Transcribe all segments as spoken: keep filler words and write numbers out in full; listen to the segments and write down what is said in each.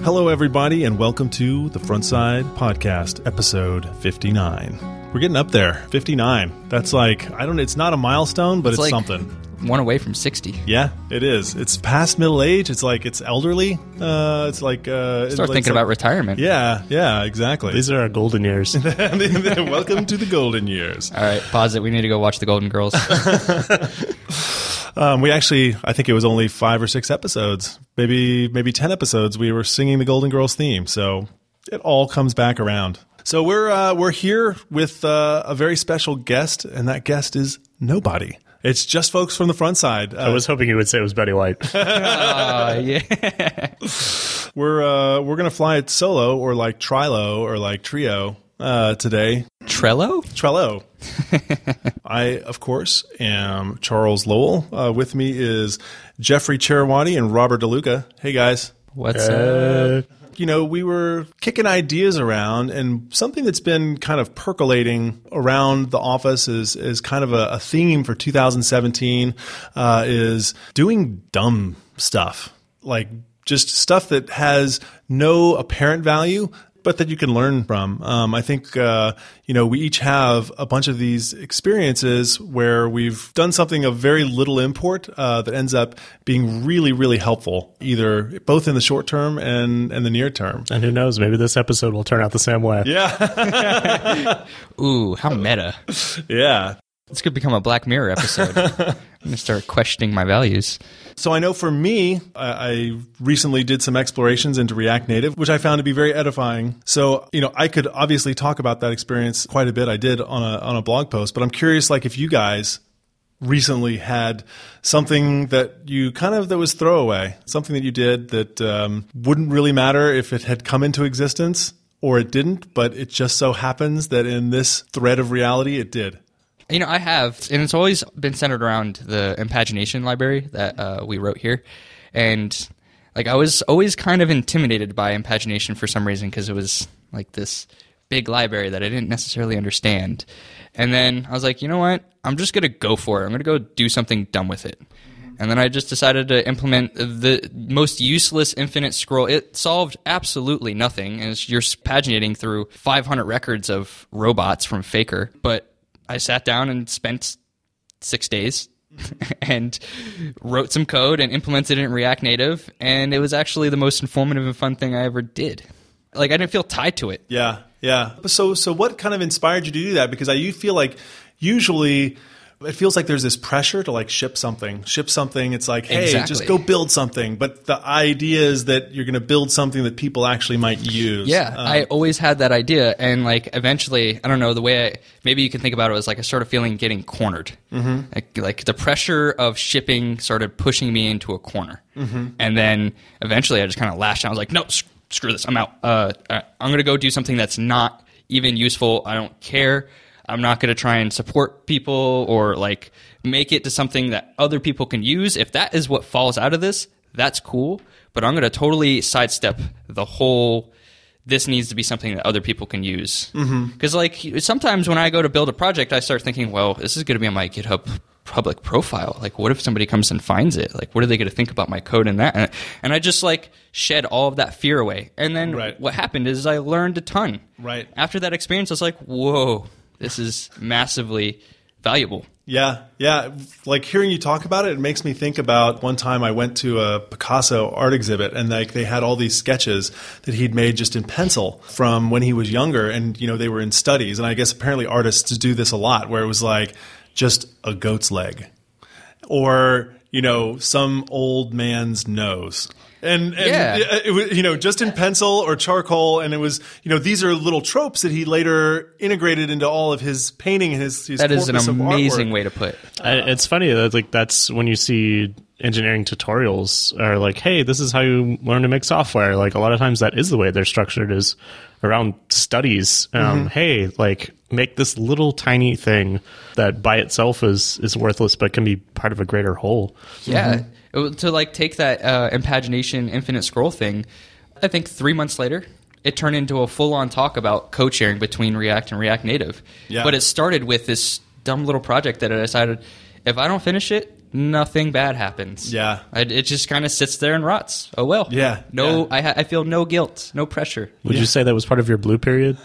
Hello, everybody, and welcome to the Frontside Podcast, episode fifty-nine. We're getting up there, fifty-nine. That's like, I don't know, it's not a milestone, but it's, it's like something. One away from sixty. Yeah, it is. It's past middle age. It's like, it's elderly. Uh, it's like... Uh, Start it's thinking like, about retirement. Yeah, yeah, exactly. These are our golden years. Welcome to the golden years. All right, pause it. We need to go watch the Golden Girls. Um, we actually, I think it was only five or six episodes, maybe maybe ten episodes. We were singing the Golden Girls theme, so it all comes back around. So we're uh, we're here with uh, a very special guest, and that guest is nobody. It's just folks from the front side. Uh, I was hoping you would say it was Betty White. uh, yeah. We're uh, we're gonna fly it solo, or like trilo, or like trio uh, today. Trello? Trello. I, of course, am Charles Lowell. Uh, with me is Jeffrey Cherawati and Robert DeLuca. Hey, guys. What's Uh, up? You know, we were kicking ideas around, and something that's been kind of percolating around the office is is kind of a, a theme for two thousand seventeen uh, is doing dumb stuff, like just stuff that has no apparent value, but that you can learn from. Um, I think, uh, you know, we each have a bunch of these experiences where we've done something of very little import uh, that ends up being really, really helpful, either both in the short term and, and the near term. and who knows, maybe this episode will turn out the same way. Yeah. Ooh, how meta. Yeah. This could become a Black Mirror episode. I'm going to start questioning my values. So I know for me, I, I recently did some explorations into React Native, which I found to be very edifying. So, you know, I could obviously talk about that experience quite a bit. I did on a on a blog post, but I'm curious, like, if you guys recently had something that you kind of that was throwaway, something that you did that um, wouldn't really matter if it had come into existence or it didn't, but it just so happens that in this thread of reality, it did. You know, I have, and it's always been centered around the Impagination library that uh, we wrote here. And, like, I was always kind of intimidated by Impagination for some reason because it was, like, this big library that I didn't necessarily understand. And then I was like, you know what? I'm just going to go for it. I'm going to go do something dumb with it. And then I just decided to implement the most useless infinite scroll. It solved absolutely nothing. And you're paginating through five hundred records of robots from Faker. But I sat down and spent six days and wrote some code and implemented it in React Native. And it was actually the most informative and fun thing I ever did. Like, I didn't feel tied to it. Yeah, yeah. So, so what kind of inspired you to do that? Because I you feel like usually it feels like there's this pressure to like ship something, ship something. It's like, hey, Exactly. just go build something. But the idea is that you're going to build something that people actually might use. Yeah, Um, I always had that idea. And, like, eventually, I don't know, the way I, maybe you can think about it as like a sort of feeling getting cornered. Mm-hmm. Like, like the pressure of shipping started pushing me into a corner. Mm-hmm. And then eventually I just kind of lashed out. I was like, no, sc- screw this. I'm out. Uh, I'm going to go do something that's not even useful. I don't care. I'm not going to try and support people or like make it to something that other people can use. If that is what falls out of this, that's cool. But I'm going to totally sidestep the whole, this needs to be something that other people can use. Because mm-hmm. like sometimes when I go to build a project, I start thinking, well, this is going to be on my GitHub public profile. Like, what if somebody comes and finds it? Like, what are they going to think about my code and that? And, and I just like shed all of that fear away. And then Right. what happened is I learned a ton. Right. After that experience, I was like, whoa. This is massively valuable. Yeah, yeah. Like hearing you talk about it, it makes me think about one time I went to a Picasso art exhibit, and like they had all these sketches that he'd made just in pencil from when he was younger, and you know they were in studies. And I guess apparently artists do this a lot, where it was like just a goat's leg, or you know some old man's nose. And, and Yeah. it, it was, you know, just in pencil or charcoal. And it was, you know, these are little tropes that he later integrated into all of his painting and his, his That is an corpus of amazing artwork. way to put it. I, it's funny that like that's when you see engineering tutorials are like, hey, this is how you learn to make software. Like a lot of times that is the way they're structured, is around studies. Um, mm-hmm. Hey, like make this little tiny thing that by itself is is worthless but can be part of a greater whole. Yeah. Mm-hmm. To like take that uh, Impagination infinite scroll thing, I think three months later, it turned into a full-on talk about code sharing between React and React Native. Yeah. But it started with this dumb little project that I decided, if I don't finish it, nothing bad happens. Yeah. It, it just kind of sits there and rots. Oh, well. Yeah, No, yeah. I, ha- I feel no guilt, no pressure. Would you say that was part of your blue period?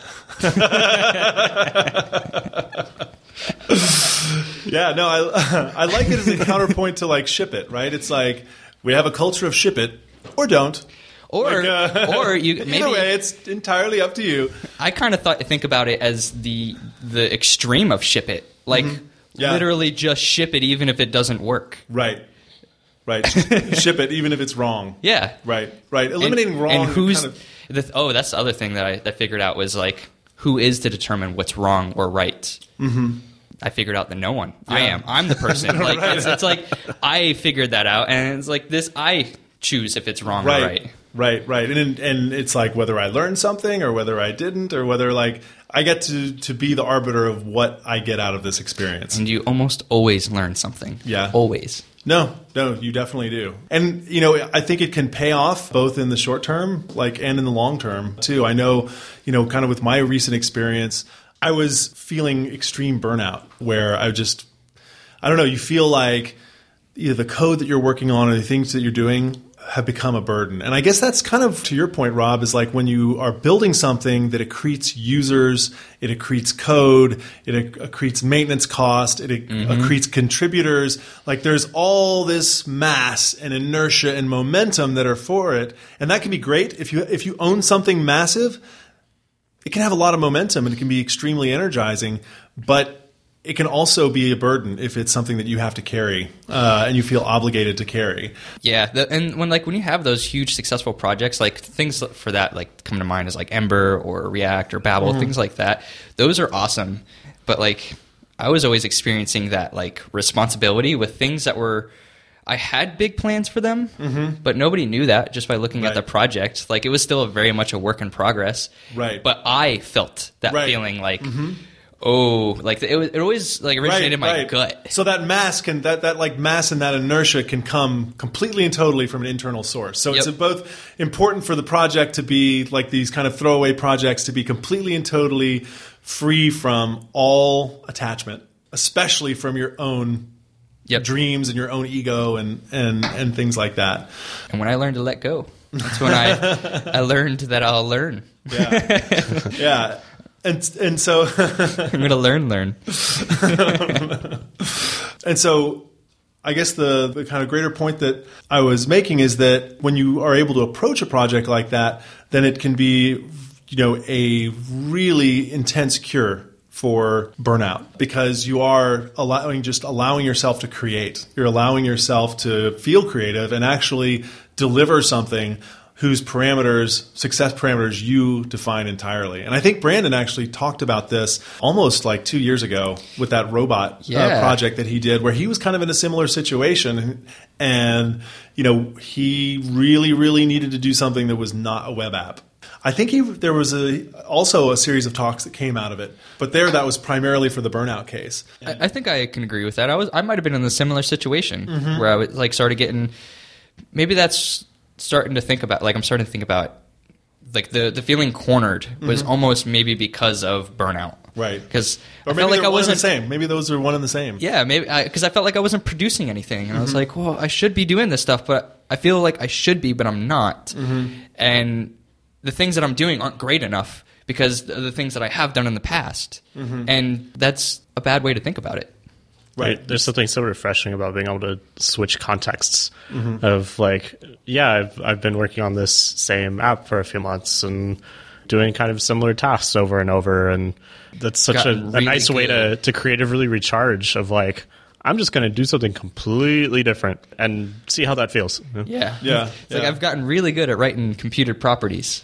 Yeah, no, I I like it as a counterpoint to like ship it, right? It's like we have a culture of ship it or don't. Or, Like, uh, or you either maybe way, it's entirely up to you. I kind of thought think about it as the the extreme of ship it, like Yeah. literally just ship it, even if it doesn't work. Right, right. Ship it, even if it's wrong. Yeah, Right, right. Eliminating and, wrong. And who's kind of, the, oh, that's the other thing that I that figured out was like who is to determine what's wrong or right. Mm-hmm. I figured out that no one. I am. I'm the person. Like Right. it's, it's like I figured that out, and it's like this. I choose if it's wrong right, or right. right, right. And and it's like whether I learned something or whether I didn't, or whether like I get to to be the arbiter of what I get out of this experience. And you almost always learn something. Yeah. Always. No, no, you definitely do. And, you know, I think it can pay off both in the short term, like, and in the long term, too. I know, you know, kind of with my recent experience, I was feeling extreme burnout where I just, I don't know, you feel like either the code that you're working on or the things that you're doing have become a burden. And I guess that's kind of, to your point, Rob, is like when you are building something that accretes users, it accretes code, it accretes maintenance cost, it mm-hmm. accretes contributors. Like there's all this mass and inertia and momentum that are for it. And that can be great. If you if you own something massive, it can have a lot of momentum and it can be extremely energizing. But it can also be a burden if it's something that you have to carry uh, and you feel obligated to carry. Yeah, the, and when like when you have those huge successful projects, like things for that like come to mind is like Ember or React or Babel, mm-hmm. things like that. Those are awesome, but like I was always experiencing that like responsibility with things that were. I had big plans for them, mm-hmm. but nobody knew that just by looking right. at the project. Like it was still very much a work in progress. Right. But I felt that right. feeling like. Mm-hmm. Oh, like it, was, it always like originated in right, my right. gut. So that mass can that that like mass and that inertia can come completely and totally from an internal source. So yep. it's both important for the project to be like these kind of throwaway projects to be completely and totally free from all attachment, especially from your own yep. dreams and your own ego and and and things like that. And when I learned to let go, that's when I I learned that I'll learn. Yeah, yeah. And and so I'm going to learn, learn. And so I guess the, the kind of greater point that I was making is that when you are able to approach a project like that, then it can be, you know, a really intense cure for burnout because you are allowing just allowing yourself to create. You're allowing yourself to feel creative and actually deliver something whose parameters, success parameters, you define entirely. And I think Brandon actually talked about this almost like two years ago with that robot yeah. uh, project that he did, where he was kind of in a similar situation. And, you know, he really, really needed to do something that was not a web app. I think he, there was a, also a series of talks that came out of it. But there, that was primarily for the burnout case. I, I think I can agree with that. I was, I might have been in a similar situation mm-hmm. where I was, like started getting, maybe that's, starting to think about like I'm starting to think about like the the feeling cornered was mm-hmm. almost maybe because of burnout, right? Because or I maybe felt like I wasn't the same. Maybe those are one and the same. Yeah, maybe because I, I felt like I wasn't producing anything, and mm-hmm. I was like, well, I should be doing this stuff, but I feel like I should be, but I'm not. Mm-hmm. And the things that I'm doing aren't great enough because of the things that I have done in the past, mm-hmm. and that's a bad way to think about it. Right. There's something so refreshing about being able to switch contexts mm-hmm. of like, yeah, I've, I've been working on this same app for a few months and doing kind of similar tasks over and over. And that's such a, really a nice good. way to, to creatively recharge of like, I'm just going to do something completely different and see how that feels. Yeah. Yeah. It's yeah. like I've gotten really good at writing computed properties,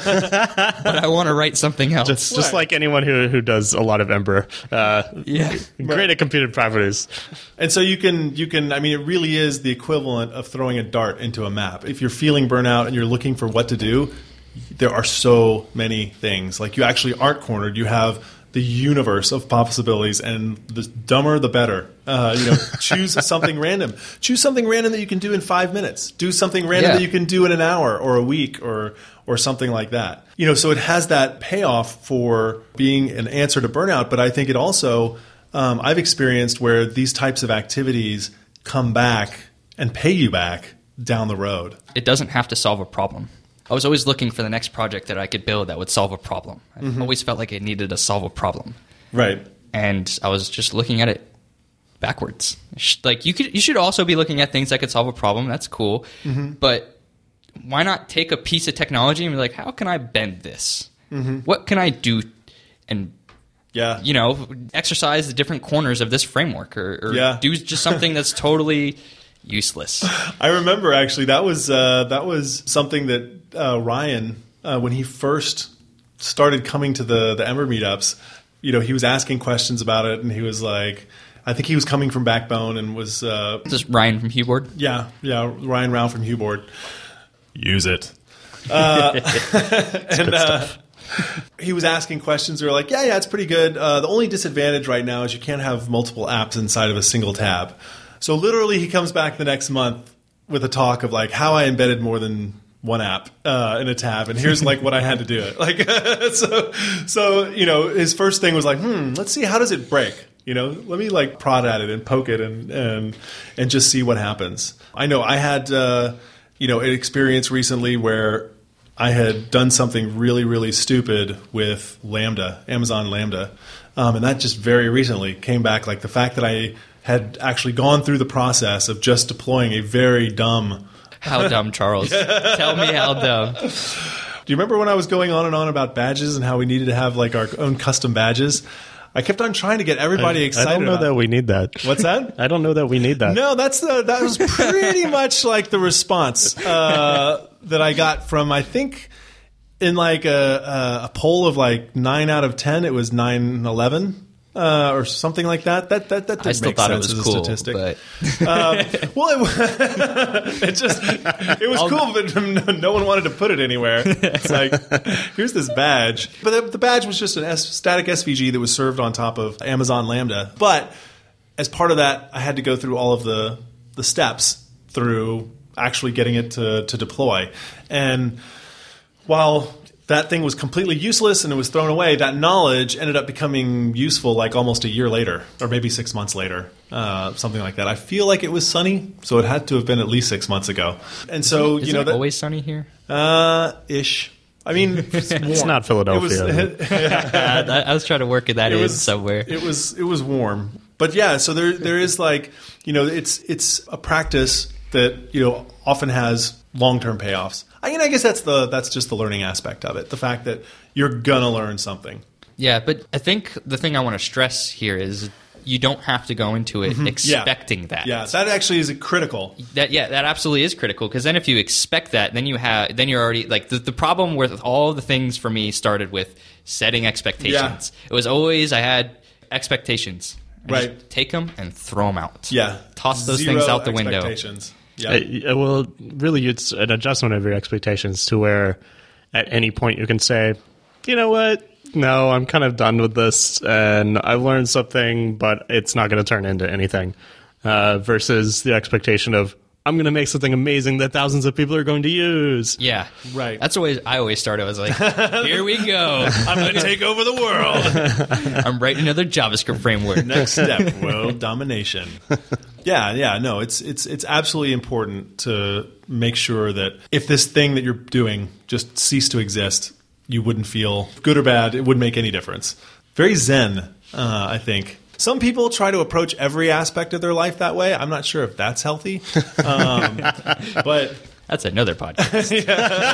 but I want to write something else. Just, just like anyone who, who does a lot of Ember. Uh, yeah. Great right. at computed properties. And so you can, you can, I mean, it really is the equivalent of throwing a dart into a map. If you're feeling burnout and you're looking for what to do, there are so many things. Like you actually aren't cornered. You have the universe of possibilities, and the dumber the better. Uh, you know, choose something random. Choose something random that you can do in five minutes. Do something random yeah. that you can do in an hour or a week or or something like that. You know, so it has that payoff for being an answer to burnout. But I think it also, um, I've experienced where these types of activities come back and pay you back down the road. It doesn't have to solve a problem. I was always looking for the next project that I could build that would solve a problem. I mm-hmm. always felt like it needed to solve a problem. Right. And I was just looking at it backwards. Like you could, you should also be looking at things that could solve a problem. That's cool. Mm-hmm. But why not take a piece of technology and be like, how can I bend this? Mm-hmm. What can I do and yeah, you know, exercise the different corners of this framework or, or yeah. do just something that's totally useless. I remember actually that was uh, that was something that uh, Ryan, uh, when he first started coming to the the Ember meetups, you know, he was asking questions about it, and he was like, I think he was coming from Backbone and was uh, just Ryan from HuBoard. Yeah, yeah, Ryan Rao from HuBoard. Use it. Uh, and uh, he was asking questions. They were like, yeah, yeah, it's pretty good. Uh, the only disadvantage right now is you can't have multiple apps inside of a single tab. So literally he comes back the next month with a talk of like how I embedded more than one app uh, in a tab, and here's like what I had to do it. Like so, so you know, his first thing was like, hmm, let's see how does it break. You know, let me like prod at it and poke it and and and just see what happens. I know I had uh, you know an experience recently where I had done something really really stupid with Lambda, Amazon Lambda, um, and that just very recently came back. Like the fact that I had actually gone through the process of just deploying a very dumb. How dumb, Charles? Tell me how dumb. Do you remember when I was going on and on about badges and how we needed to have like our own custom badges? I kept on trying to get everybody I, excited. I don't know about that we need that. What's that? I don't know that we need that. No, that's the that was pretty much like the response uh, that I got from, I think, in like a, a poll of like nine out of ten, it was nine eleven. Uh, or something like that. That that that didn't I still make thought sense it was as a cool, statistic. But um, well, it, it just it was cool, but no, no one wanted to put it anywhere. It's like here's this badge, but the, the badge was just an S, static S V G that was served on top of Amazon Lambda. But as part of that, I had to go through all of the the steps through actually getting it to to deploy, and while that thing was completely useless and it was thrown away, that knowledge ended up becoming useful like almost a year later or maybe six months later, uh, something like that. I feel like it was sunny, so it had to have been at least six months ago. And so, Isn't you know, it that, always sunny here? Uh, ish. I mean, it's, it's not Philadelphia. It was, yeah. I, I was trying to work that it in was, somewhere. It was it was warm, but yeah. So there there is like you know it's it's a practice that you know often has long-term payoffs. I mean, I guess that's the that's just the learning aspect of it. The fact that you're gonna learn something. Yeah, but I think the thing I want to stress here is you don't have to go into it mm-hmm. expecting yeah. that. Yeah, that actually is critical. That yeah, that absolutely is critical because then if you expect that, then you have then you're already like the, the problem with all the things for me started with setting expectations. Yeah. It was always I had expectations. I right. Just take them and throw them out. Yeah. Toss those Zero things out the window. Expectations. Yeah. Uh, well, really, it's an adjustment of your expectations to where at any point you can say, you know what? No, I'm kind of done with this, and I've learned something, but it's not going to turn into anything. Uh, versus the expectation of, I'm going to make something amazing that thousands of people are going to use. Yeah. Right. That's always I always start. I was like, here we go. I'm going to take over the world. I'm writing another JavaScript framework. Next step, world domination. Yeah, yeah, no, it's it's it's absolutely important to make sure that if this thing that you're doing just ceased to exist, you wouldn't feel good or bad. It wouldn't make any difference. Very zen, uh, I think. Some people try to approach every aspect of their life that way. I'm not sure if that's healthy, um, but that's another podcast.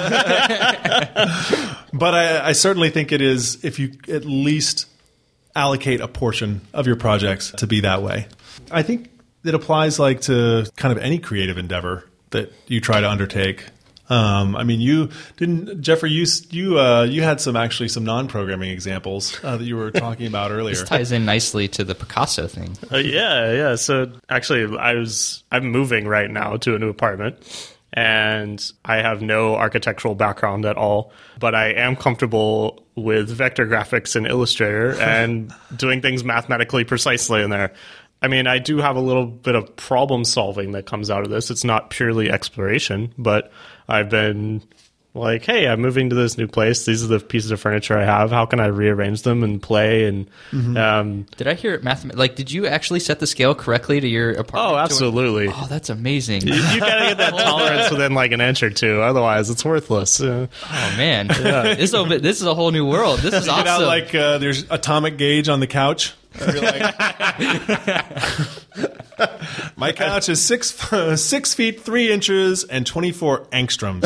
But I, I certainly think it is if you at least allocate a portion of your projects to be that way. I think it applies like to kind of any creative endeavor that you try to undertake. Um, I mean, you didn't, Jeffrey. You you uh, you had some actually some non-programming examples uh, that you were talking about earlier. This ties in nicely to the Picasso thing. Uh, yeah, yeah. So actually, I was I'm moving right now to a new apartment, and I have no architectural background at all, but I am comfortable with vector graphics in Illustrator and doing things mathematically precisely in there. I mean, I do have a little bit of problem solving that comes out of this. It's not purely exploration, but I've been Like, hey, I'm moving to this new place. These are the pieces of furniture I have. How can I rearrange them and play? And Mm-hmm. um, Did I hear it mathemat- Like, did you actually set the scale correctly to your apartment? oh, absolutely. Oh, that's amazing. You, you gotta get that tolerance within like an inch or two. Otherwise, it's worthless. Uh, Oh man, this is a, this is a whole new world. This is You get out awesome. like uh, there's atomic gauge on the couch. You're like, my couch is six six feet three inches and twenty four angstroms.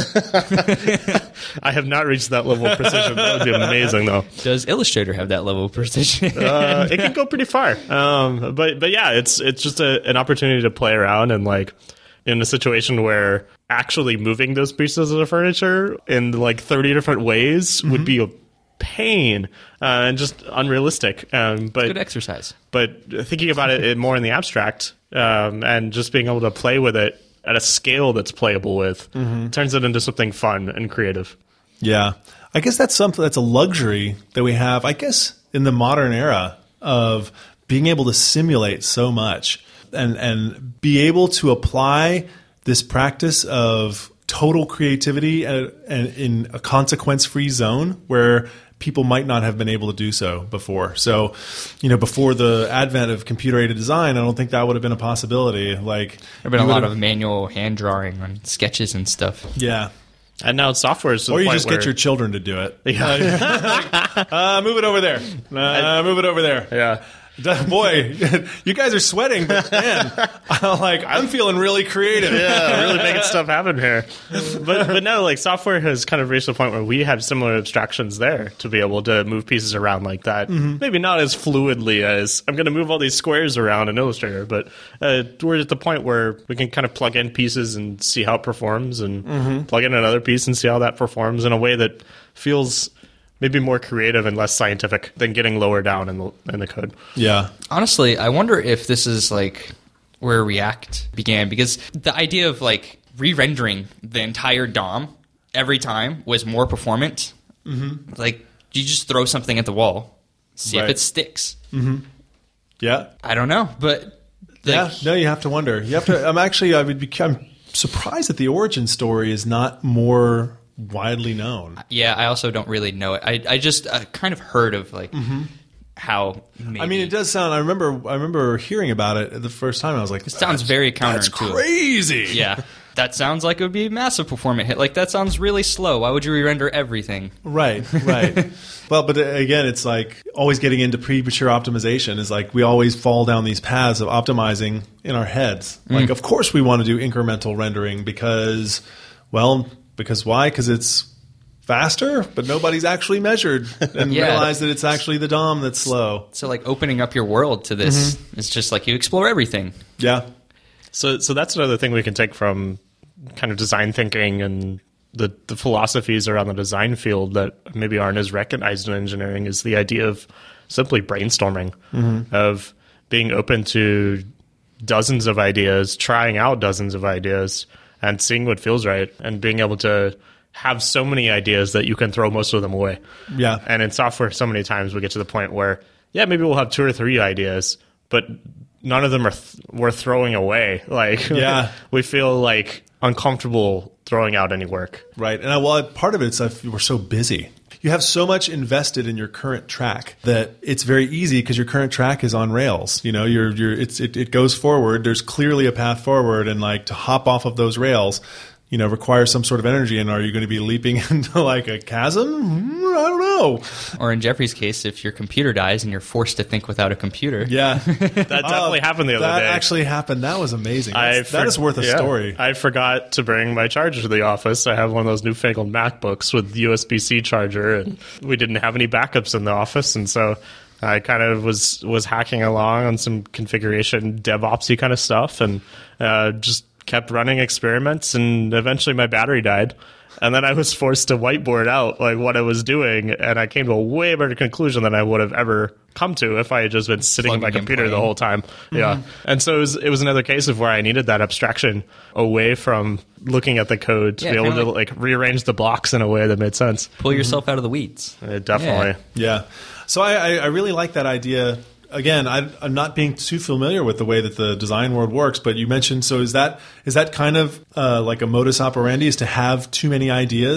I have not reached that level of precision. That would be amazing, though. Does Illustrator have that level of precision? Uh, it can go pretty far. Um, but but yeah, it's it's just a, an opportunity to play around and like in a situation where actually moving those pieces of furniture in like thirty different ways mm-hmm. would be a pain uh, and just unrealistic. Um, but Good exercise. But thinking about it, it more in the abstract um, and just being able to play with it at a scale that's playable with mm-hmm. turns it into something fun and creative. Yeah. I guess that's something that's a luxury that we have, I guess, in the modern era of being able to simulate so much and, and be able to apply this practice of total creativity and, and in a consequence-free zone where people might not have been able to do so before. So, you know, before the advent of computer-aided design, I don't think that would have been a possibility. Like, There have been a lot have, of manual hand drawing on sketches and stuff. yeah. And now software is to Or the you point just where, get your children to do it. Yeah. like, uh, move it over there. Uh, move it over there. Yeah. Boy, you guys are sweating, but man, I'm like I'm feeling really creative. Yeah, really making stuff happen here. But but no, like software has kind of reached the point where we have similar abstractions there to be able to move pieces around like that. Mm-hmm. Maybe not as fluidly as I'm going to move all these squares around in Illustrator, but uh, we're at the point where we can kind of plug in pieces and see how it performs, and mm-hmm. plug in another piece and see how that performs in a way that feels maybe more creative and less scientific than getting lower down in the in the code. Yeah. Honestly, I wonder if this is like where React began, because the idea of like re-rendering the entire D O M every time was more performant. Mm-hmm. Like you just throw something at the wall, see right. if it sticks. Mm-hmm. Yeah. I don't know, but like, yeah. No, you have to wonder. You have to. I'm actually. I would be. I'm surprised that the origin story is not more widely known. Yeah, I also don't really know it. I I just uh, kind of heard of like mm-hmm. how. Maybe. I mean, it does sound. I remember. I remember hearing about it the first time. I was like, it sounds very counterintuitive. That's crazy. Yeah, that sounds like it would be a massive performant hit. Like that sounds really slow. Why would you re-render everything? Right. Right. Well, but again, it's like always getting into premature optimization is like we always fall down these paths of optimizing in our heads. Mm. Like, of course, we want to do incremental rendering because, well. Because why? Because it's faster, but nobody's actually measured and yeah. realized that it's actually the D O M that's slow. So, like, opening up your world to this, mm-hmm. it's just like you explore everything. Yeah. So, so that's another thing we can take from kind of design thinking and the, the philosophies around the design field that maybe aren't as recognized in engineering is the idea of simply brainstorming, mm-hmm. of being open to dozens of ideas, trying out dozens of ideas, and seeing what feels right, and being able to have so many ideas that you can throw most of them away. Yeah. And in software, so many times we get to the point where, yeah, maybe we'll have two or three ideas, but none of them are th- worth throwing away. Like, yeah. we feel like uncomfortable throwing out any work. Right. And I, well, part of it is that we're so busy. You have so much invested in your current track that it's very easy because your current track is on rails. You know, you're, you're, it's, it, it goes forward. There's clearly a path forward, and like to hop off of those rails, you know, requires some sort of energy. And are you going to be leaping into like a chasm? I don't know. Or in Jeffrey's case, if your computer dies and you're forced to think without a computer. Yeah. That definitely uh, happened the other that day. That actually happened. That was amazing. That's, that is worth a yeah, story. I forgot to bring my charger to the office. I have one of those newfangled MacBooks with U S B C charger, and we didn't have any backups in the office, and so I kind of was was hacking along on some configuration DevOpsy kind of stuff, and uh, just kept running experiments, and eventually my battery died. And then I was forced to whiteboard out like what I was doing, and I came to a way better conclusion than I would have ever come to if I had just been sitting Plugging at my computer the whole time. Mm-hmm. Yeah. And so it was, it was another case of where I needed that abstraction away from looking at the code to Yeah, be able to like, like rearrange the blocks in a way that made sense. Pull yourself out of the weeds. Uh, definitely. Yeah. yeah. So I, I, I really like that idea. Again, I, I'm not being too familiar with the way that the design world works, but you mentioned, so is that is that kind of uh, like a modus operandi, is to have too many ideas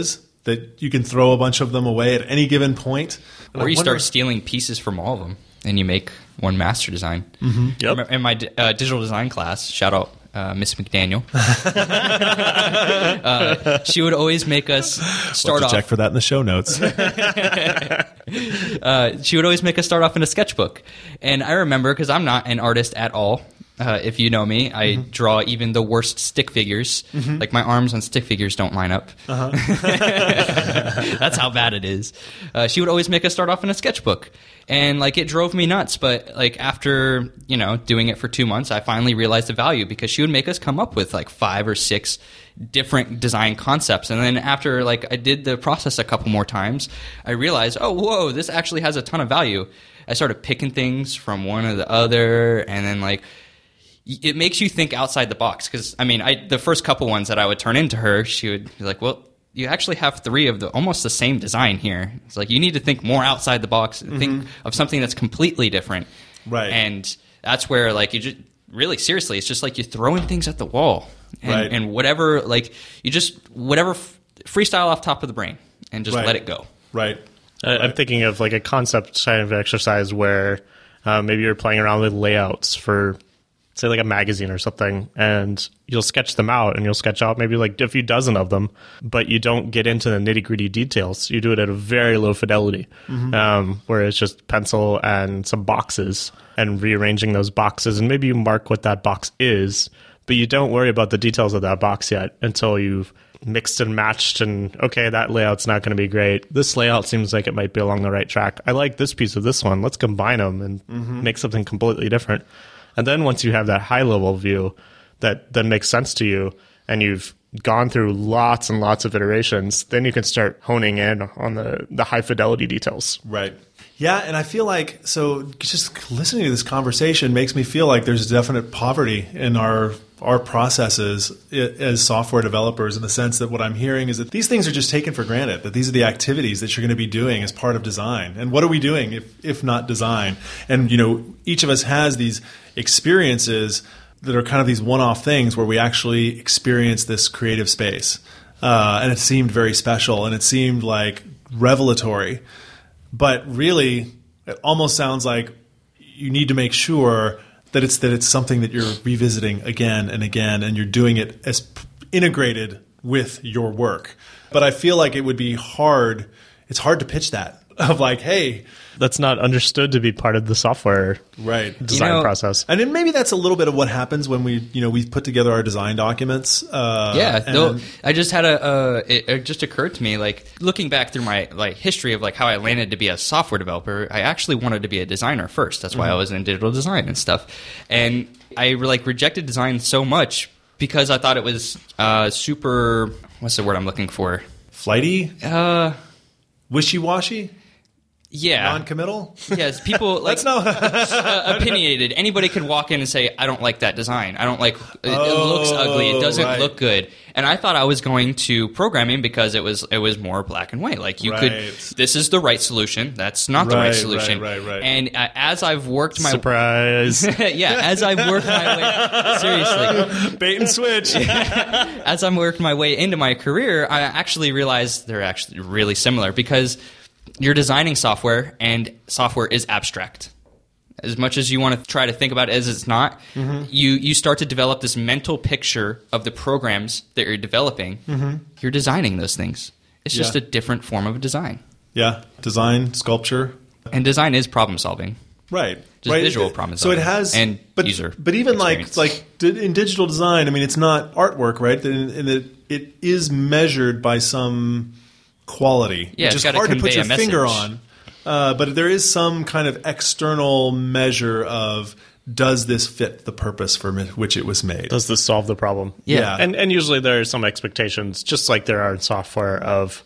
that you can throw a bunch of them away at any given point. And Or I you wonder- start stealing pieces from all of them, and you make one master design. Mm-hmm. Yep. In my uh, digital design class, shout out uh, Miss McDaniel, uh, she would always make us We'll start have to off. check for that in the show notes. Uh, she would always make us start off in a sketchbook, and I remember because I'm not an artist at all. Uh, if you know me, I Mm-hmm. draw even the worst stick figures. Like my arms on stick figures don't line up. Uh-huh. That's how bad it is. Uh, she would always make us start off in a sketchbook, and like it drove me nuts. But like after you know doing it for two months, I finally realized the value because she would make us come up with like five or six different design concepts, and then after like I did the process a couple more times, I realized, oh whoa, this actually has a ton of value. I started picking things from one or the other, and then like. It makes you think outside the box because I mean, I the first couple ones that I would turn into her, she would be like, "Well, you actually have three of the almost the same design here." It's like you need to think more outside the box, mm-hmm. think of something that's completely different, Right. And that's where like you just really seriously, it's just like you're throwing things at the wall, and, Right. and whatever like you just whatever f- freestyle off top of the brain and just Right. let it go. Right. I- I'm thinking of like a concept kind of exercise where uh, maybe you're playing around with layouts for, say, like a magazine or something, and you'll sketch them out, and you'll sketch out maybe like a few dozen of them, but you don't get into the nitty gritty details. You do it at a very low fidelity, Mm-hmm. um, where it's just pencil and some boxes and rearranging those boxes, and maybe you mark what that box is, but you don't worry about the details of that box yet until you've mixed and matched and okay, that layout's not going to be great. This layout seems like it might be along the right track. I like this piece of this one. Let's combine them and Mm-hmm. make something completely different. And then once you have that high level view that that makes sense to you and you've gone through lots and lots of iterations, then you can start honing in on the, the high fidelity details. Right. Yeah, and I feel like, so just listening to this conversation makes me feel like there's definite poverty in our our processes i- as software developers, in the sense that what I'm hearing is that these things are just taken for granted, that these are the activities that you're going to be doing as part of design. And what are we doing if, if not design? And, you know, each of us has these experiences that are kind of these one-off things where we actually experience this creative space. Uh, and it seemed very special, and it seemed like revelatory. But really, it almost sounds like you need to make sure that it's that it's something that you're revisiting again and again, and you're doing it as p- integrated with your work. But I feel like it would be hard. It's hard to pitch that of like, hey, That's not understood to be part of the software right, design You know, process. and then maybe that's a little bit of what happens when we, you know, we put together our design documents. Uh, Yeah, and- no, I just had a. Uh, it, it just occurred to me, like looking back through my like history of like how I landed to be a software developer. I actually wanted to be a designer first. That's why I was in digital design and stuff. And I like rejected design so much because I thought it was uh, super. What's the word I'm looking for? flighty, Uh, wishy-washy, yeah, non-committal. yes. People like That's not. uh, opinionated. Anybody could walk in and say, "I don't like that design. I don't like. It, it looks Oh, ugly. It doesn't right. look good." And I thought I was going to programming because it was it was more black and white. Like you Right. could. This is the right solution. That's not the Right, right right, solution. right, right. And uh, as I've worked my Surprise. yeah, as I've worked my way seriously, Bait and switch. as I'm working my way into my career, I actually realized they're actually really similar because you're designing software, and software is abstract. As much as you want to try to think about it as it's not, Mm-hmm. you you start to develop this mental picture of the programs that you're developing. Mm-hmm. You're designing those things. It's just Yeah. a different form of design. Yeah, design, sculpture. And design is problem solving. Right. Just right. visual It- problem So it solving has and but, user But even experience. like like di- in digital design, I mean, it's not artwork, right? And and it it is measured by some quality, Yeah, which it's is gotta hard to put convey your a finger message. on. Uh, but there is some kind of external measure of, does this fit the purpose for mi- which it was made? Does this solve the problem? Yeah. And and usually there are some expectations, just like there are in software, of,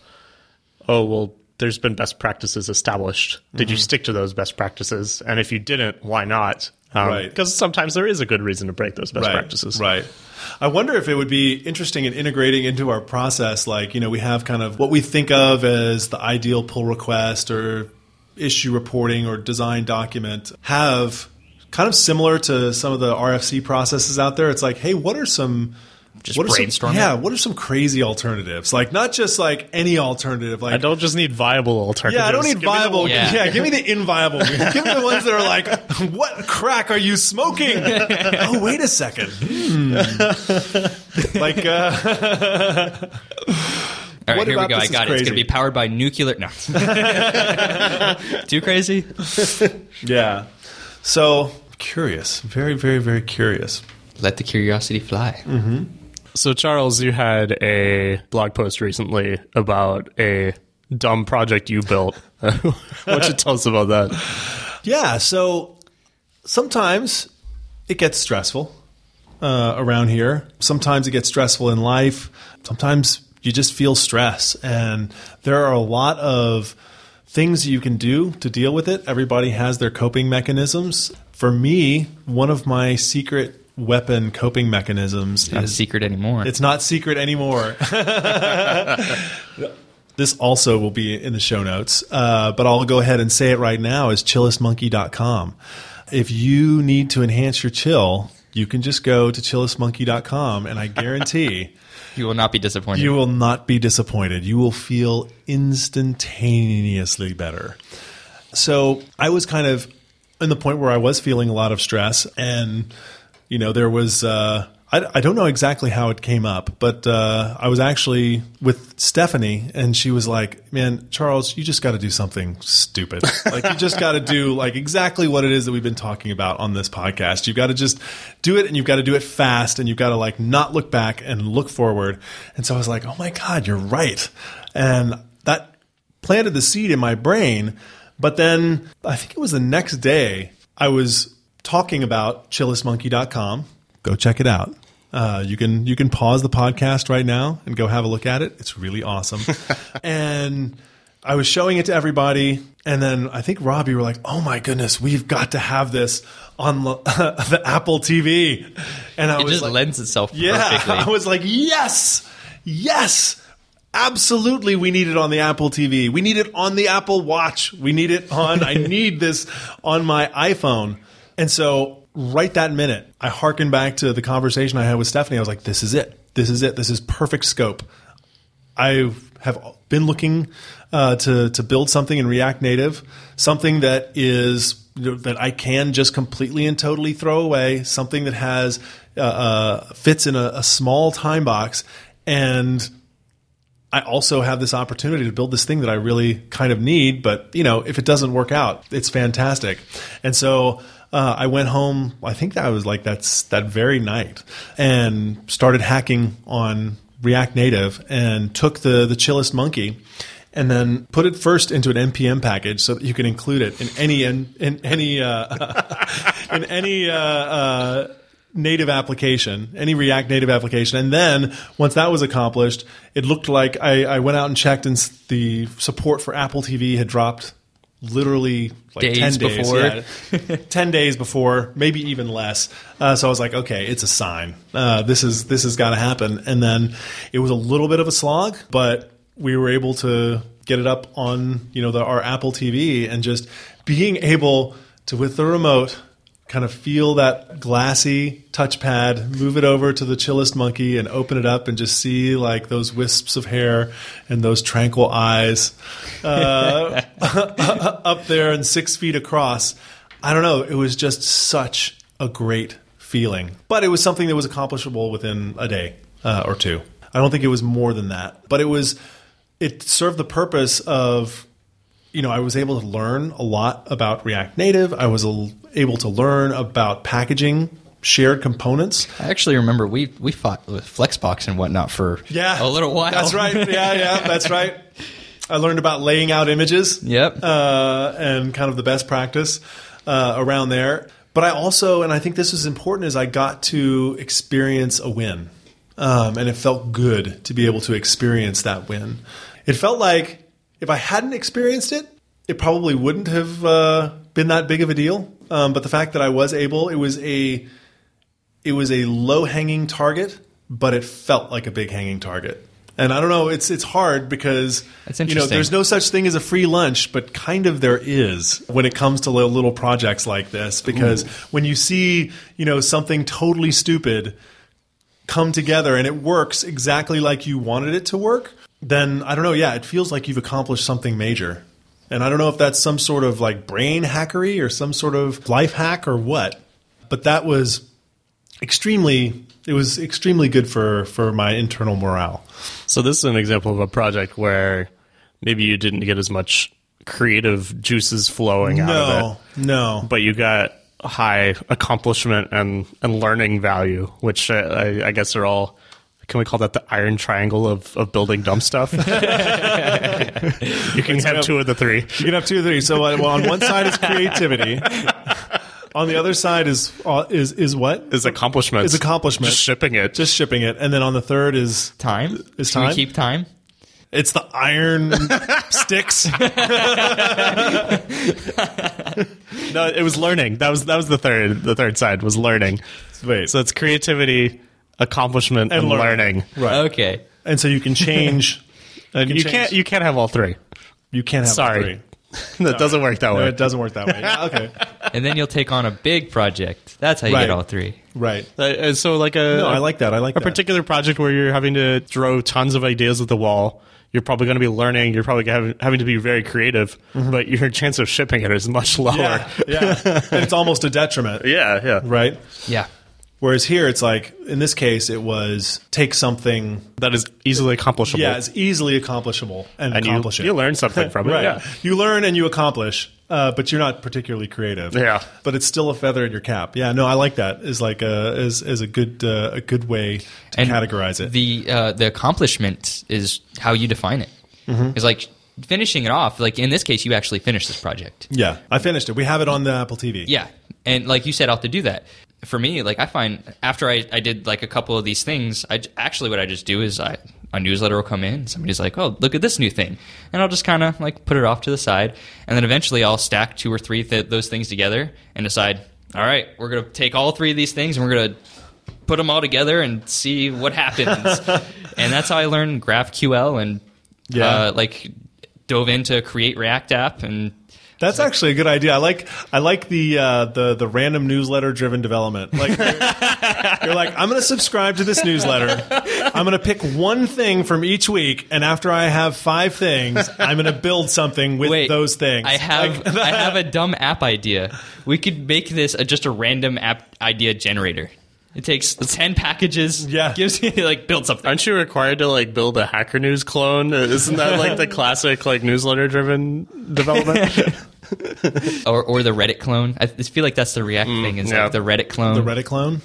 oh, well, there's been best practices established. Did you stick to those best practices? And if you didn't, why not? Um, Right. Because sometimes there is a good reason to break those best right, practices. Right. I wonder if it would be interesting in integrating into our process, like, you know, we have kind of what we think of as the ideal pull request or issue reporting or design document, have kind of similar to some of the R F C processes out there. It's like, hey, what are some just what are brainstorm. Some, yeah, it. what are some crazy alternatives? Like not just like any alternative. Like I don't just need viable alternatives. Yeah, I don't need Give me the viable. one- Yeah. Yeah. give me the inviable. Give me the ones that are like, what crack are you smoking? Oh, wait a second. Hmm. Like, uh, All right, what here we about go. I this is got it. It's crazy? going to be powered by nuclear. No. Too crazy? yeah. So curious, very, very, very curious. Let the curiosity fly. Mm-hmm. So, Charles, you had a blog post recently about a dumb project you built. Why don't you tell us about that? Yeah. So sometimes it gets stressful uh, around here. Sometimes it gets stressful in life. Sometimes you just feel stress. And there are a lot of things you can do to deal with it. Everybody has their coping mechanisms. For me, one of my secret weapon coping mechanisms Not is secret anymore. It's not secret anymore. This also will be in the show notes, uh, but I'll go ahead and say it right now is chillest monkey dot com. If you need to enhance your chill, you can just go to chillest monkey dot com, and I guarantee you will not be disappointed. you will not be disappointed. You will feel instantaneously better. So I was kind of in the point where I was feeling a lot of stress, and you know, there was, uh, I, I don't know exactly how it came up, but uh, I was actually with Stephanie, and she was like, man, Charles, you just got to do something stupid. Like, you just got to do like exactly what it is that we've been talking about on this podcast. You've got to just do it, and you've got to do it fast, and you've got to like not look back and look forward. And so I was like, oh my God, you're right. And that planted the seed in my brain. But then I think it was the next day I was talking about chillest monkey dot com. Go check it out. Uh, you can you can pause the podcast right now and go have a look at it. It's really awesome. And I was showing it to everybody, and then I think Rob, you were like, "Oh my goodness, we've got to have this on the, the Apple T V." And I it was just like, lends itself "Yeah." perfectly. I was like, "Yes, yes." Absolutely, we need it on the Apple T V. We need it on the Apple Watch. We need it on, I need this on my iPhone. And so right that minute, I hearkened back to the conversation I had with Stephanie. I was like, this is it. This is it. This is perfect scope. I have been looking uh, to, to build something in React Native, something that is, you know, that I can just completely and totally throw away, something that has uh, uh, fits in a, a small time box. And I also have this opportunity to build this thing that I really kind of need, but you know, if it doesn't work out, it's fantastic. And so uh, I went home, I think that was like that's that very night, and started hacking on React Native and took the, the Chillest Monkey and then put it first into an N P M package so that you can include it in any in, in any uh, in any uh, uh, native application, any React Native application. And then once that was accomplished, it looked like I, I went out and checked, and the support for Apple T V had dropped literally like Days ten days before. Yeah, ten days before, maybe even less. Uh, so I was like, okay, it's a sign. Uh, this is this has got to happen. And then it was a little bit of a slog, but we were able to get it up on, you know, the, our Apple T V, and just being able to, with the remote, kind of feel that glassy touchpad, move it over to the Chillest Monkey and open it up and just see like those wisps of hair and those tranquil eyes uh, up there and six feet across. I don't know. It was just such a great feeling. But it was something that was accomplishable within a day uh, or two. I don't think it was more than that. But it was, it served the purpose of, you know, I was able to learn a lot about React Native. I was able to learn about packaging shared components. I actually remember we we fought with Flexbox and whatnot for yeah, a little while. That's right. Yeah, yeah, that's right. I learned about laying out images. Yep. Uh, and kind of the best practice uh, around there. But I also, and I think this is important, is I got to experience a win. Um, and it felt good to be able to experience that win. It felt like if I hadn't experienced it, it probably wouldn't have uh, been that big of a deal. Um, but the fact that I was able, it was a it was a low hanging target, but it felt like a big hanging target. And I don't know, it's it's hard because That's you know interesting. there's no such thing as a free lunch, but kind of there is when it comes to little, little projects like this. Because Ooh. when you see you know something totally stupid come together and it works exactly like you wanted it to work, then I don't know, yeah, it feels like you've accomplished something major. And I don't know if that's some sort of like brain hackery or some sort of life hack or what, but that was extremely, it was extremely good for, for my internal morale. So this is an example of a project where maybe you didn't get as much creative juices flowing out of it. No, no. But you got high accomplishment and, and learning value, which I, I guess are all, can we call that the iron triangle of, of building dumb stuff? You can Let's have go. two of the three. You can have two or three. So uh, well, on one side is creativity. On the other side is uh, is is what? Is accomplishment. Is accomplishment. Just shipping it. Just shipping it. And then on the third is Time? Is Should time? we keep time? it's the iron sticks. No, it was learning. That was that was the third the third side was learning. Wait. So it's creativity, accomplishment, and, And learning. learning. Right. Okay. And so you can change. And can you change. can't you can't have all three. You can't have Sorry. three. That doesn't work that No, way. it doesn't work that way. Yeah, okay. And then you'll take on a big project. That's how you Right. get all three. Right. Uh, so like a No, I like that. I like a that. particular project where you're having to throw tons of ideas at the wall. You're probably going to be learning. You're probably having, having to be very creative, but your chance of shipping it is much lower. Yeah. Yeah. And it's almost a detriment. yeah, yeah. Right. Yeah. Whereas here, it's like, in this case, it was take something, That is easily accomplishable. yeah, it's easily accomplishable and, and you, accomplish it. you learn something from it. Right. Yeah. You learn and you accomplish, uh, but you're not particularly creative. Yeah. But it's still a feather in your cap. Yeah, no, I like that. Is like a is is a good uh, a good way to And categorize it. The uh, the accomplishment is how you define it. Mm-hmm. It's like finishing it off. Like in this case, you actually finished this project. Yeah, I finished it. We have it on the Apple T V. Yeah, and like you set out to do that. For me, like I find after I, I did like a couple of these things, I j- actually what I just do is I a newsletter will come in. Somebody's like, "Oh, look at this new thing," and I'll just kind of like put it off to the side, and then eventually I'll stack two or three th- those things together and decide, all right, we're gonna take all three of these things and we're gonna put them all together and see what happens. And that's how I learned GraphQL and Yeah. uh, like dove into Create React App and. That's actually a good idea. I like I like the uh, the the random newsletter driven development. Like you're, you're like, I'm going to subscribe to this newsletter. I'm going to pick one thing from each week, and after I have five things, I'm going to build something with Wait, those things. I have Like- I have a dumb app idea. We could make this a, just a random app idea generator. It takes ten packages. Yeah. Gives you like build something. Aren't you required to like build a Hacker News clone? Isn't that like the classic like newsletter driven development? Or or the Reddit clone. I just feel like that's the React thing. Is yeah. like the Reddit clone. the Reddit clone.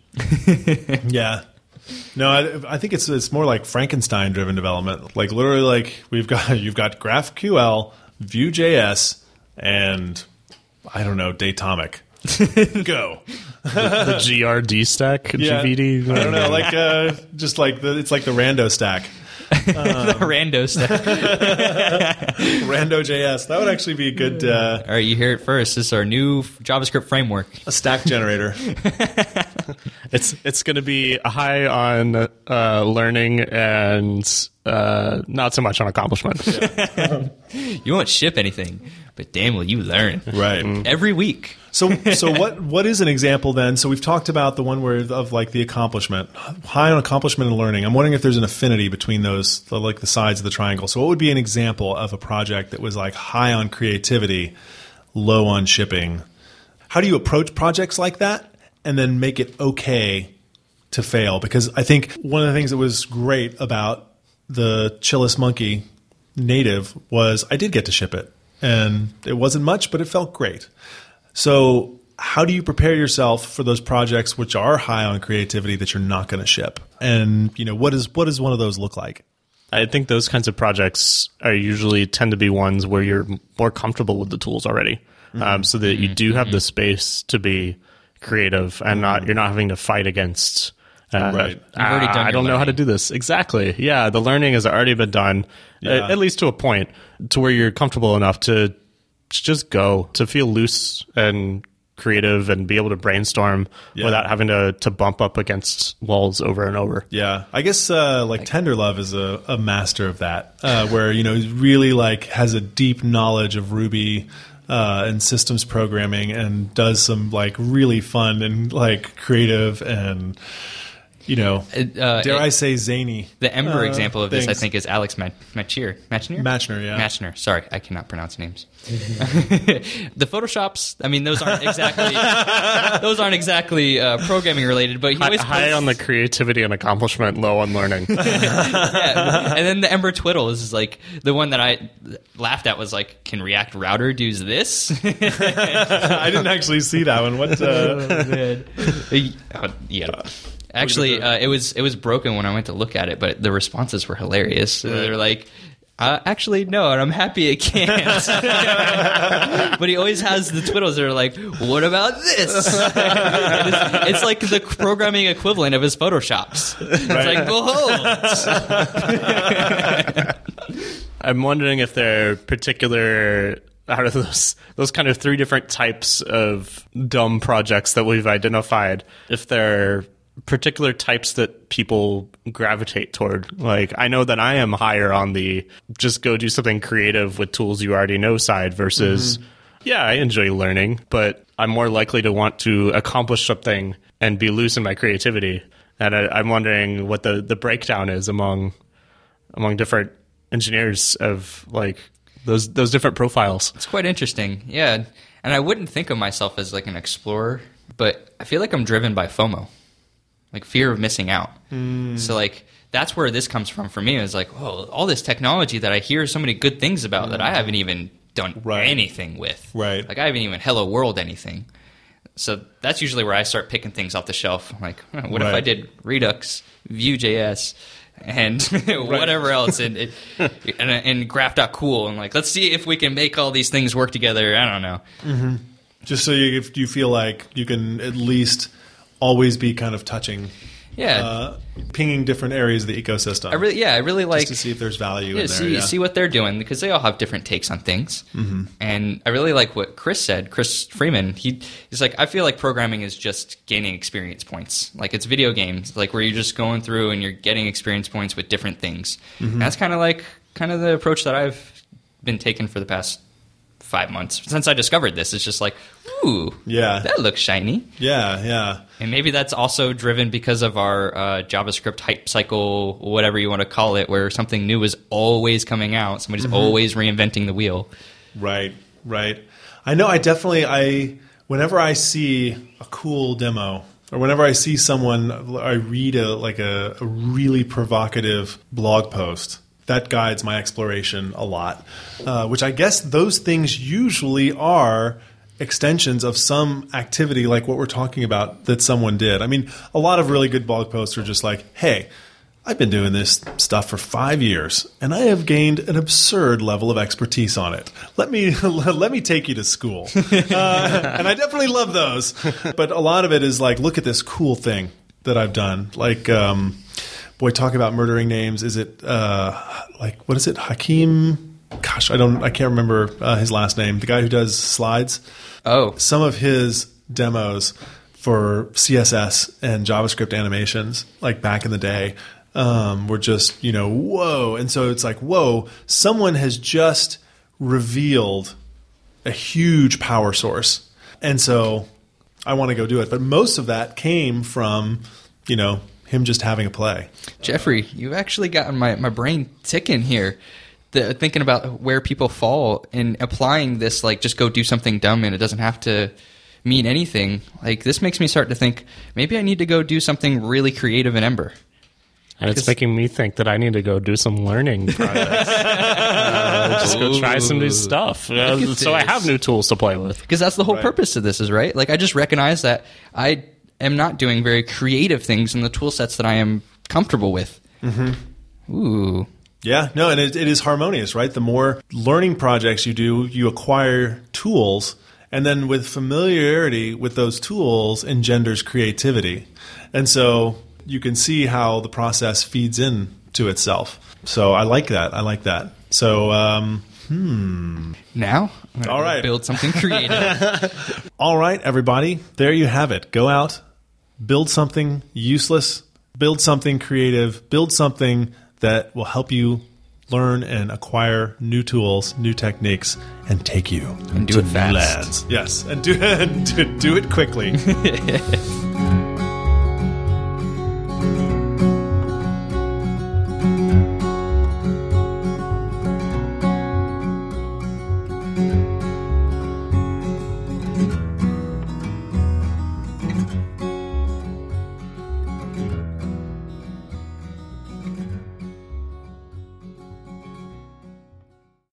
Yeah. No, I, I think it's it's more like Frankenstein driven development. Like literally, like we've got you've got GraphQL, Vue.js, and I don't know, Datomic. Go. The G R D stack, Yeah. G V D. I don't know, like uh, just like the it's like the rando stack, the rando stuff. rando J S. That would actually be a good uh, All right, you hear it first. This is our new JavaScript framework. a stack generator. It's it's going to be high on uh, learning and uh, not so much on accomplishment. You won't ship anything, but damn, will you learn Right. every week? So so what what is an example then? So we've talked about the one where of like the accomplishment, high on accomplishment and learning. I'm wondering if there's an affinity between those, the, like the sides of the triangle. So what would be an example of a project that was like high on creativity, low on shipping? How do you approach projects like that and then make it okay to fail? Because I think one of the things that was great about the Chillis Monkey native was I did get to ship it, and it wasn't much, but it felt great. So how do you prepare yourself for those projects which are high on creativity that you're not going to ship? And you know, what is what does one of those look like? I think those kinds of projects are usually tend to be ones where you're more comfortable with the tools already, mm-hmm. um, so that you do have the space to be creative and not you're not having to fight against. Uh, Right. You've already "Ah, done I your don't know how to learning." do this. Exactly. Yeah, the learning has already been done, Yeah. at, at least to a point, to where you're comfortable enough to to just go, to feel loose and creative and be able to brainstorm Yeah. without having to, to bump up against walls over and over. Yeah, I guess uh, like Tenderlove is a, a master of that, uh, where you know he really like has a deep knowledge of Ruby uh, and systems programming, and does some like really fun and like creative and you know, Uh, dare it- I say, zany. The Ember uh, example of this, I things. think, is Alex Mach- Machir. Machner? Machner, yeah. Machner. Sorry, I cannot pronounce names. The Photoshops, I mean, those aren't exactly those aren't exactly uh, programming related, but he High, always high posts- on the creativity and accomplishment, low on learning. yeah. And then the Ember Twiddle is like the one that I laughed at was like, can React Router do this? I didn't actually see that one. What? Uh, Uh, yeah. Actually, uh, it was it was broken when I went to look at it, but the responses were hilarious. They're like, uh, actually, no, and I'm happy it can't. But he always has the twiddles that are like, what about this? it's, it's like the programming equivalent of his Photoshops. It's like, behold. I'm wondering if there are particular, out of those those kind of three different types of dumb projects that we've identified, if there are particular types that people gravitate toward. Like, I know that I am higher on the just go do something creative with tools you already know side versus, mm-hmm. yeah, I enjoy learning, but I'm more likely to want to accomplish something and be loose in my creativity. And I, I'm wondering what the, the breakdown is among among different engineers of like those those different profiles. It's quite interesting, yeah. And I wouldn't think of myself as like an explorer, but I feel like I'm driven by FOMO, like fear of missing out. Mm. So like that's where this comes from for me. Is like, oh, all this technology that I hear so many good things about mm. that I haven't even done right. anything with. Right. Like I haven't even Hello World anything. So that's usually where I start picking things off the shelf. I'm like, huh, what right. if I did Redux, Vue.js, and whatever else, and, and, and Graph.cool, and like, let's see if we can make all these things work together. I don't know. Mm-hmm. Just so you, if you feel like you can at least always be kind of touching, yeah, uh, pinging different areas of the ecosystem. I really, yeah, I really like just to see if there's value yeah, in there. See, yeah. see what they're doing because they all have different takes on things. Mm-hmm. And I really like what Chris said. Chris Freeman, he he's like, I feel like programming is just gaining experience points. Like it's video games, like where you're just going through and you're getting experience points with different things. Mm-hmm. And that's kind of like kind of the approach that I've been taking for the past five months since I discovered this. It's just like, ooh, yeah, that looks shiny. Yeah, yeah. And maybe that's also driven because of our uh, JavaScript hype cycle, whatever you want to call it, where something new is always coming out. Somebody's mm-hmm. always reinventing the wheel. Right, right. I know. I definitely. I whenever I see a cool demo, or whenever I see someone, I read a like a, a really provocative blog post. That guides my exploration a lot, uh, which I guess those things usually are extensions of some activity like what we're talking about that someone did. I mean, a lot of really good blog posts are just like, hey, I've been doing this stuff for five years, and I have gained an absurd level of expertise on it. Let me let me take you to school. Uh, and I definitely love those. But a lot of it is like, look at this cool thing that I've done. Like, um, boy, talk about murdering names. Is it uh, like what is it? Hakeem? Gosh, I don't. I can't remember uh, his last name. The guy who does slides. Oh, some of his demos for C S S and JavaScript animations, like back in the day, um, were just you know whoa. And so it's like whoa. Someone has just revealed a huge power source, and so I want to go do it. But most of that came from you know. him just having a play. Jeffrey, you've actually gotten my, my brain ticking here. The, thinking about where people fall and applying this, like, just go do something dumb and it doesn't have to mean anything. Like, this makes me start to think, maybe I need to go do something really creative in Ember. And it's making me think that I need to go do some learning projects. uh, just go try some new stuff. Uh, so this. I have new tools to play with. Because that's the whole right. purpose of this is, right? Like, I just recognize that I am not doing very creative things in the tool sets that I am comfortable with. Mm-hmm. Ooh. Yeah, no, and it, it is harmonious, right? The more learning projects you do, you acquire tools, and then with familiarity with those tools engenders creativity. And so you can see how the process feeds in to itself. So I like that. I like that. So, um, hmm. Now, I'm gonna All right. build something creative. All right, everybody. There you have it. Go out, build something useless, build something creative, build something that will help you learn and acquire new tools, new techniques, and take you and do to it fast. new lands. Yes, and do, and do, do it quickly. Bye.